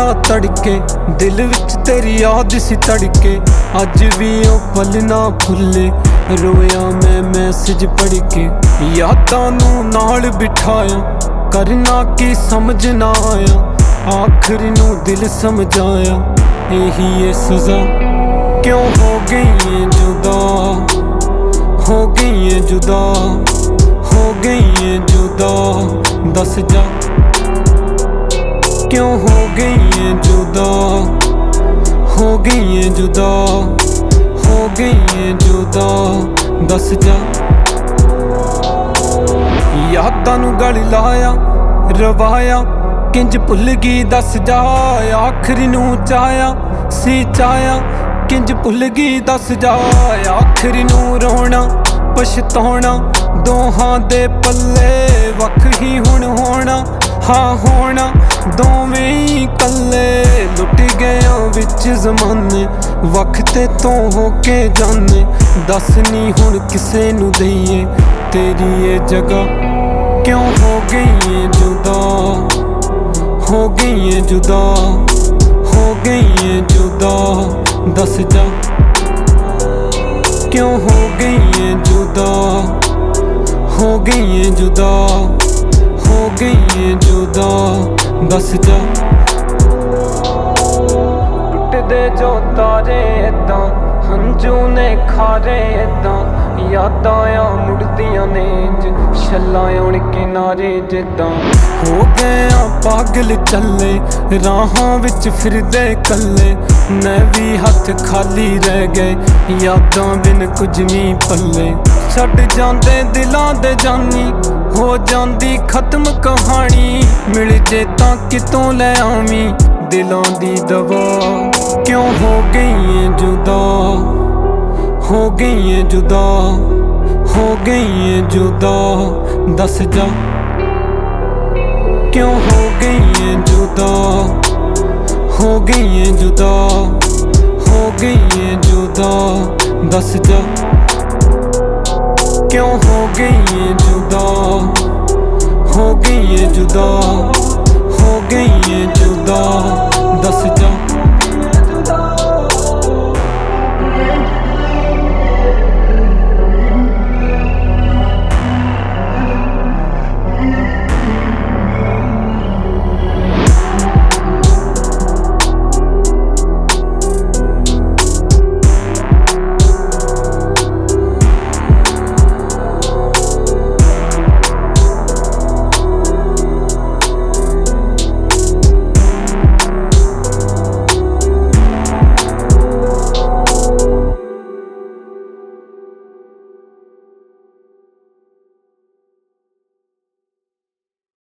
तड़के दिल विच तेरी याद सी तड़के। अज भी ओ पल ना भुले रोया मैं मैसेज पढ़ के। यादां नू नाल बिठाया करना की समझ ना आया। आखिर नू दिल समझाया यही है सजा। क्यों हो गई है जुदा, हो गई है जुदा, हो गई है जुदा, दस जा। क्यों हो गई है जुदा, हो गई है जुदा, हो गई है जुदा, दस जा। यादां नू गल लाया रवाया किंज भुल गई दस जा। आखिरी नू चाया सी चाया किंज भुल गई दस जा। आखिरी नू रोना पछताना दोहां दे पल्ले वख ही हुण होना। हाँ होना दोवें ही कल्ले लुट गया विच जमाने वक्त तो होके जाने। दस नी हुण किसे नू दईए तेरी ये जगह। क्यों हो गई है जुदा, हो गई है जुदा, हो गई है जुदा, दस जा। क्यों हो गई है जुदा, हो गई है जुदा, हो गई है जुदा, दस जा। टुटदे जो तारे इदां हंजू ने खारे इदां। यादां आ मुड़दियां ने छल्ला उण किनारे जिद्दां। हो गया पागल चले राहां विच फिरदे कल्ले। मैं भी हथ खाली रह गए यादां बिन कुछ नहीं पल्ले। छड्ड जांदे दिलां दे जानी हो जांदी खत्म कहानी। मिल जे तां कितों लै आवी दिलां दी दवा। क्यों हो गई है जुदा, हो गई है जुदा, हो गई है जुदा, दस जा। क्यों हो गई है जुदा, हो गई है जुदा, हो गई है जुदा, दस जा। क्यों हो गई है जुदा, हो गई है जुदा।